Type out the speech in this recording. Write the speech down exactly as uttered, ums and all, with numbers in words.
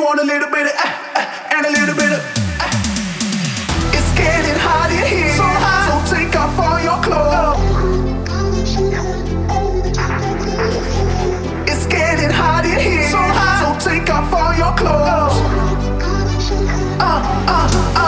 want a little bit of uh, uh, and a little bit of uh. It's getting hot in here, so hot, so take off all your clothes. It's getting hot in here, so hot, so take off all your clothes. Uh, uh, uh.